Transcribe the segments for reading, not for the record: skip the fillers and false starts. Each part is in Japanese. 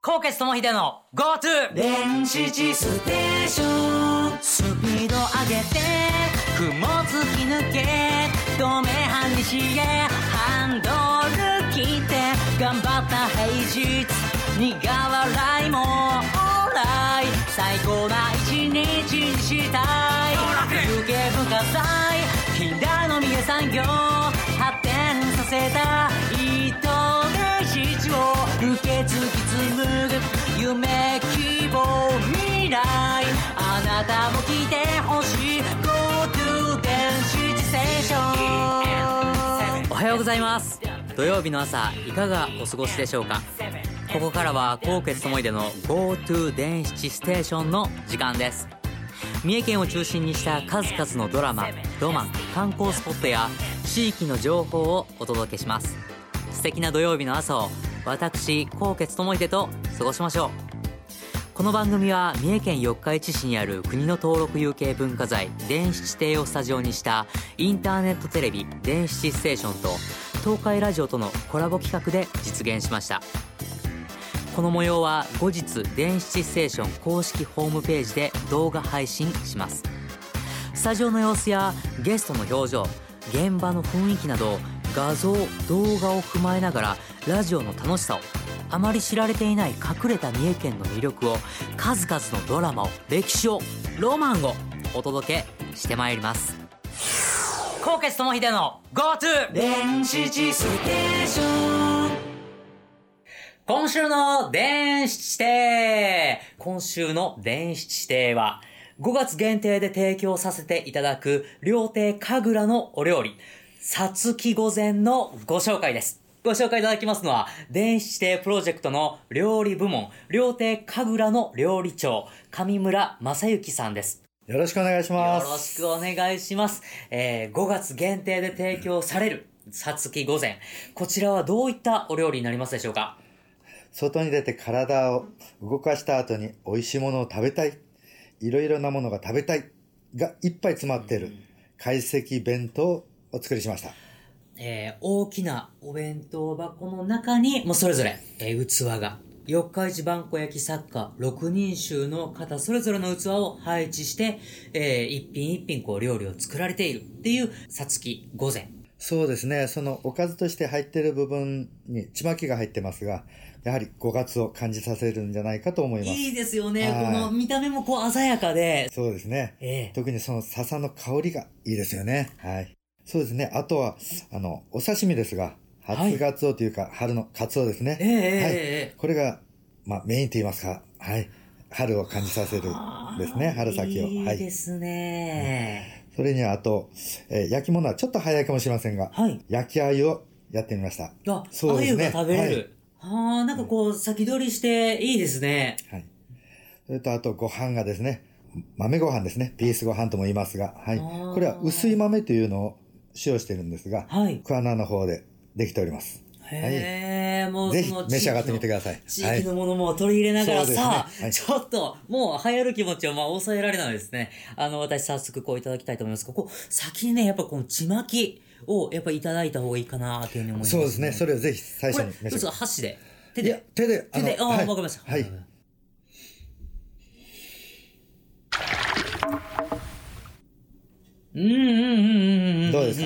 高血友秀の GoTo 電子地ステーション。スピード上げて雲突き抜け止め半日へハンドル切って頑張った平日苦笑いもオーライ最高な一日にしたい。有形文化財近代の三重産業発展させた糸電子を受け継ぎ紡ぐ夢希望未来あなたも来てほしい GoTo 電子ステーション。おはようございます。土曜日の朝いかがお過ごしでしょうか。ここからは高血友秀の GoTo 電子ステーションの時間です。三重県を中心にした数々のドラマ、ロマン、観光スポットや地域の情報をお届けします。素敵な土曜日の朝を私高血友秀と過ごしましょう。この番組は三重県四日市市にある国の登録有形文化財電子地底をスタジオにしたインターネットテレビ電子ステーションと東海ラジオとのコラボ企画で実現しました。この模様は後日電子ステーション公式ホームページで動画配信します。スタジオの様子やゲストの表情、現場の雰囲気など画像、動画を踏まえながらラジオの楽しさを、あまり知られていない隠れた三重県の魅力を、数々のドラマを、歴史を、ロマンをお届けしてまいります。高血友秀の GoTo 電子地ステーション。今週の電子地底。今週の電子地底は5月限定で提供させていただく料亭神楽のお料理、さつき御前のご紹介です。ご紹介いただきますのは電子地底プロジェクトの料理部門料亭神楽の料理長上村正幸さんです。 よろしくお願いします。 よろしくお願いします。5月限定で提供されるさつき御前、こちらはどういったお料理になりますでしょうか。 外に出て体を動かした後に美味しいものを食べたい、いろいろなものが食べたいがいっぱい詰まっている懐石弁当をお作りしました。 大きなお弁当箱の中にもうそれぞれ、器が四日市萬古焼作家6人衆の方それぞれの器を配置して、一品一品こう料理を作られているっていうさつき御前。 そうですね。そのおかずとして入っている部分にちまきが入ってますが、やはり5月を感じさせるんじゃないかと思います。 いいですよね。この見た目もこう鮮やかで。 そうですね。特にその笹の香りがいいですよね。はい。そうですね。あとは、お刺身ですが、初ガツオというか、春のカツオですね。はい。これが、メインと言いますか、はい。春を感じさせるですね。春先を。 いいですね。 それにはあと、焼き物はちょっと早いかもしれませんが、焼き鮎をやってみました。 そうですね。鮎が食べれる。なんかこう、先取りしていいですね。 はい。それとあとご飯がですね、豆ご飯ですね。ピースご飯とも言いますが、はい。これは薄い豆というのを使用しているんですが、桑名の方でできております。 もうぜひ召し上がってみてください。 地域のものも取り入れながらさ、ちょっと、もう流行る気持ちを抑えられないですね。私早速こういただきたいと思いますが、先にね、やっぱこのちまきをやっぱいただいた方がいいかなというふうに思います、ね。 そうですね。それをぜひ最初に召し上がって。 箸で。 手で。 わかりました。 はい。どうですか？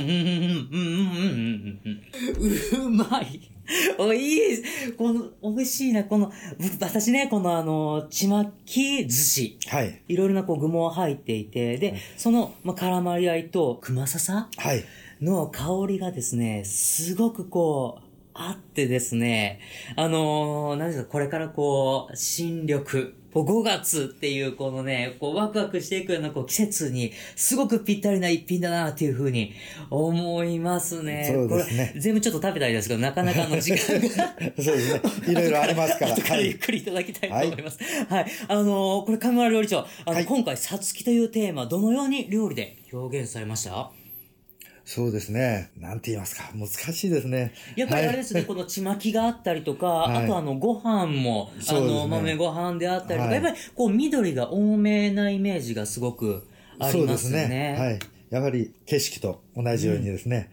うまい。いいです。美味しいな。私ね、ちまき寿司。 はい。 いろいろな具も入っていて、で、その、絡まり合いと、熊笹の香りがですね、すごくあってですね、何ですか、これから新緑。5月っていうワクワクしていくような季節にすごくぴったりな一品だなっていう風に思いますね。 そうですね。 これ全部ちょっと食べたいですけど、なかなか時間がそうですね。いろいろありますから。 後からゆっくりいただきたいと思います。はい。これ上村料理長、今回さつきというテーマ、どのように料理で表現されました？ そうですね。なんて言いますか。難しいですね。 やっぱりあれですね、このちまきがあったりとか、あとご飯も、豆ご飯であったりとか、やっぱり緑が多めなイメージがすごくありますね。 そうですね。はい。やはり景色と同じようにですね、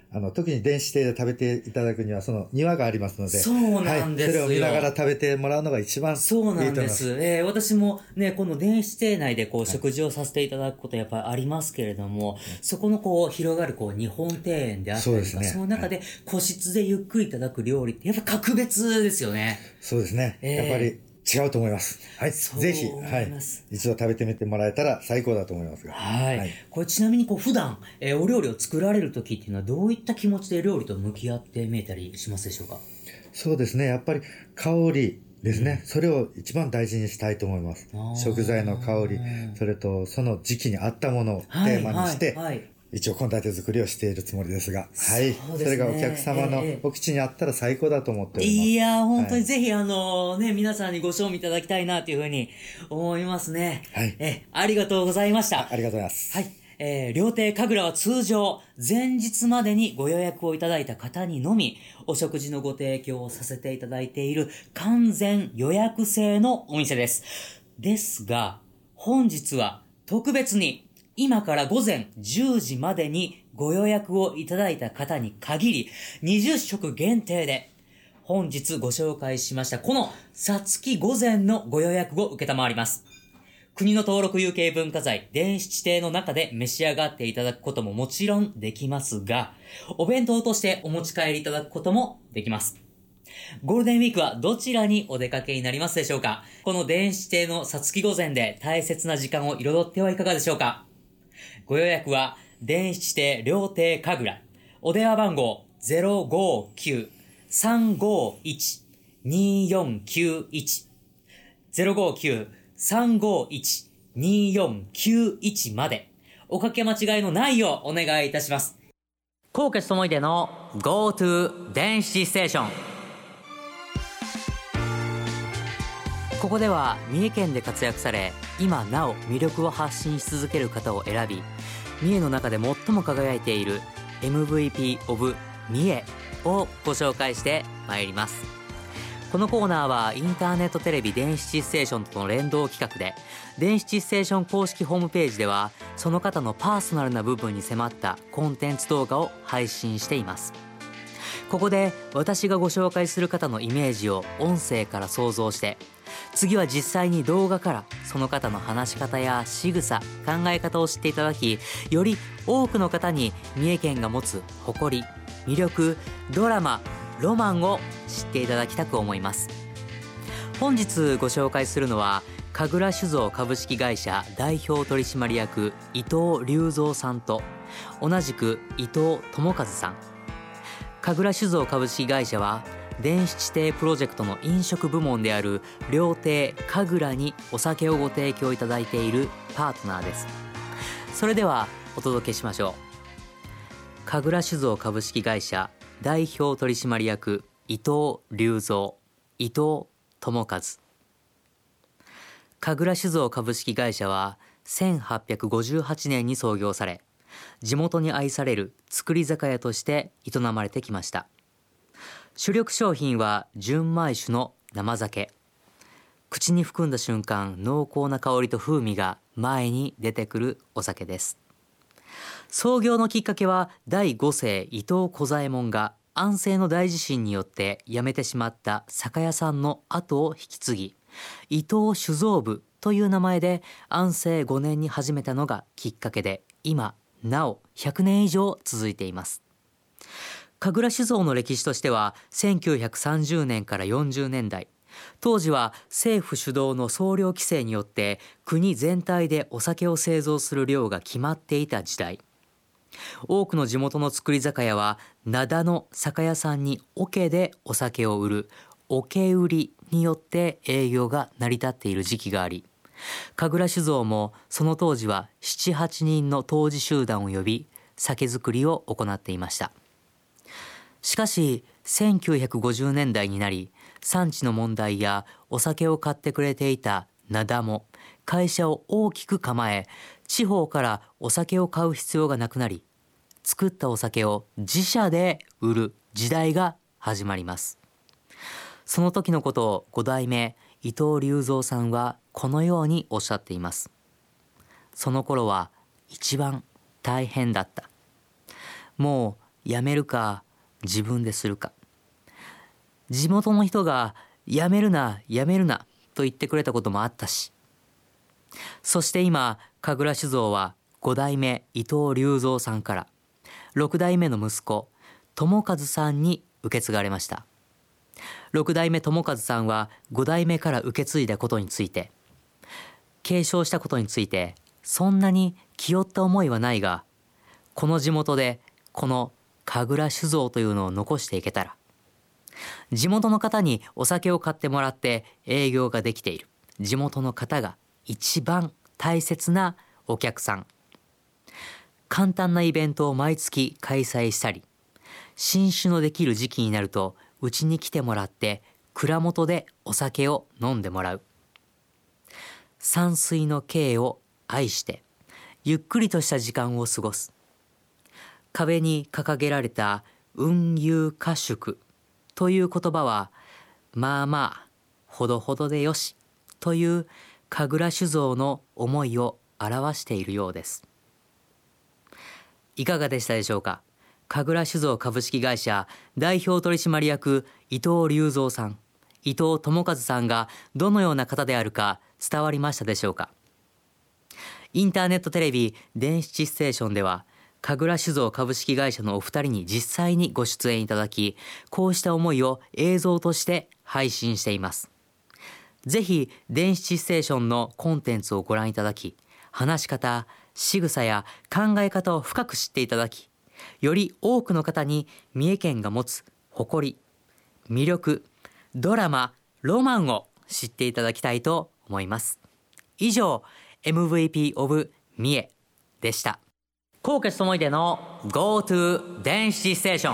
特に電子亭で食べていただくにはその庭がありますので、 そうなんですよ、 それを見ながら食べてもらうのが一番いいと思います。 そうなんです。私もね、この電子亭内で食事をさせていただくことやっぱりありますけれども、そこの広がる日本庭園であったりとか、その中で個室でゆっくりいただく料理ってやっぱ格別ですよね。 そうですね。やっぱり違うと思います。はい。ぜひ、一度食べてみてもらえたら最高だと思いますが。 これちなみに普段、お料理を作られる時っていうのはどういった気持ちで料理と向き合ってみえたりしますでしょうか？ そうですね。やっぱり香りですね。それを一番大事にしたいと思います。食材の香り、それとその時期に合ったものをテーマにして、一応献立作りをしているつもりですが、それがお客様のお口にあったら最高だと思っております。 いや、本当にぜひ皆さんにご賞味いただきたいなというふうに思いますね。ありがとうございました。 ありがとうございます。 料亭神楽は通常、前日までにご予約をいただいた方にのみ、お食事のご提供をさせていただいている完全予約制のお店です。ですが、本日は特別に、今から午前10時までにご予約をいただいた方に限り、20食限定で、本日ご紹介しました、このさつき午前のご予約を受けたまわります。国の登録有形文化財、電子地底の中で召し上がっていただくことももちろんできますが、お弁当としてお持ち帰りいただくこともできます。ゴールデンウィークはどちらにお出かけになりますでしょうか？この電子地底のさつき午前で大切な時間を彩ってはいかがでしょうか？ご予約は、電子地底料亭神楽。お電話番号 059-351-2491。059-351-2491 まで。おかけ間違いのないようお願いいたします。高傑智秀の GoTo 電子ステーション。ここでは三重県で活躍され、今なお魅力を発信し続ける方を選び、三重の中で最も輝いている MVP of 三重をご紹介してまいります。このコーナーはインターネットテレビ電子ステーションとの連動企画で、電子ステーション公式ホームページではその方のパーソナルな部分に迫ったコンテンツ動画を配信しています。ここで私がご紹介する方のイメージを音声から想像して、次は実際に動画からその方の話し方や仕草、考え方を知っていただき、より多くの方に三重県が持つ誇り、魅力、ドラマ、ロマンを知っていただきたく思います。本日ご紹介するのは、神楽酒造株式会社代表取締役伊藤隆三さんと、同じく伊藤智和さん。神楽酒造株式会社は、電子地底プロジェクトの飲食部門である料亭神楽にお酒をご提供いただいているパートナーです。それではお届けしましょう。神楽酒造株式会社代表取締役伊藤隆三、伊藤智和。神楽酒造株式会社は1858年に創業され、地元に愛される造り酒屋として営まれてきました。主力商品は純米酒の生酒。口に含んだ瞬間、濃厚な香りと風味が前に出てくるお酒です。創業のきっかけは、第5世伊藤小左衛門が安政の大地震によって辞めてしまった酒屋さんの後を引き継ぎ、伊藤酒造部という名前で安政5年に始めたのがきっかけで、今なお100年以上続いています。神楽酒造の歴史としては、1930年から40年代、当時は政府主導の総量規制によって国全体でお酒を製造する量が決まっていた時代、多くの地元の造り酒屋は灘の酒屋さんに桶でお酒を売る桶売りによって営業が成り立っている時期があり、神楽酒造もその当時は 7,8 人の杜氏集団を呼び、酒造りを行っていました。しかし1950年代になり、産地の問題やお酒を買ってくれていた灘も会社を大きく構え、地方からお酒を買う必要がなくなり、作ったお酒を自社で売る時代が始まります。その時のことを5代目伊藤隆三さんはこのようにおっしゃっています。その頃は一番大変だった。もう辞めるか自分でするか。地元の人が辞めるな辞めるなと言ってくれたこともあったし、そして今神楽酒造は5代目伊藤隆三さんから6代目の息子友和さんに受け継がれました。6代目友和さんは5代目から受け継いだことについて、継承したことについてそんなに気負った思いはないが、この地元でこの神楽酒造というのを残していけたら、地元の方にお酒を買ってもらって営業ができている地元の方が一番大切なお客さん。簡単なイベントを毎月開催したり、新酒のできる時期になるとうちに来てもらって蔵元でお酒を飲んでもらう。山水の景を愛してゆっくりとした時間を過ごす。壁に掲げられた運遊歌宿という言葉は、まあまあほどほどでよしという神楽酒造の思いを表しているようです。いかがでしたでしょうか。神楽酒造株式会社代表取締役伊藤隆三さん、伊藤友和さんがどのような方であるか伝わりましたでしょうか。インターネットテレビ電七ステーションでは、神楽酒造株式会社のお二人に実際にご出演いただき、こうした思いを映像として配信しています。ぜひ電七ステーションのコンテンツをご覧いただき、話し方、仕草や考え方を深く知っていただき、より多くの方に三重県が持つ誇り、魅力、ドラマ、ロマンを知っていただきたいと思います。以上、MVP of 三重でした。高傑智秀の GoTo 電子ステーショ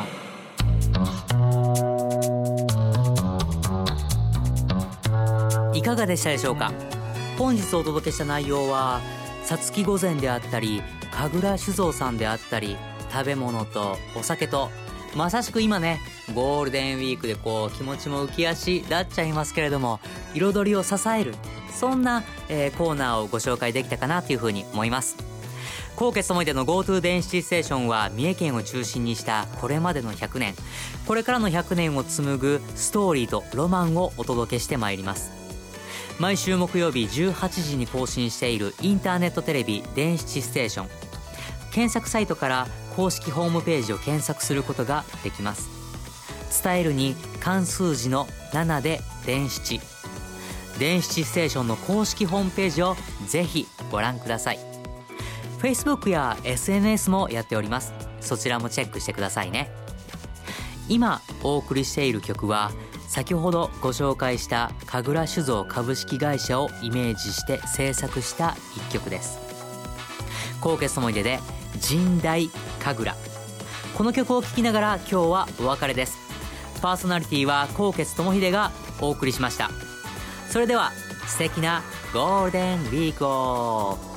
ン、いかがでしたでしょうか。本日お届けした内容は、さつき御前であったり神楽酒造さんであったり、食べ物とお酒と、まさしく今ねゴールデンウィークでこう気持ちも浮き足立っちゃいますけれども、彩りを支えるそんな、コーナーをご紹介できたかなというふうに思います。高傑智秀の GoTo 電子ステーションは、三重県を中心にしたこれまでの100年、これからの100年を紡ぐストーリーとロマンをお届けしてまいります。毎週木曜日18時に更新しているインターネットテレビ電七ステーション、検索サイトから公式ホームページを検索することができます。伝えるに漢数字の7で電七、電七ステーションの公式ホームページをぜひご覧ください。 Facebook や SNS もやっております。そちらもチェックしてくださいね。今お送りしている曲は、先ほどご紹介した神楽酒造株式会社をイメージして制作した一曲です。高傑智秀で神代神楽。この曲を聴きながら今日はお別れです。パーソナリティは高傑智秀がお送りしました。それでは素敵なゴールデンウィークを。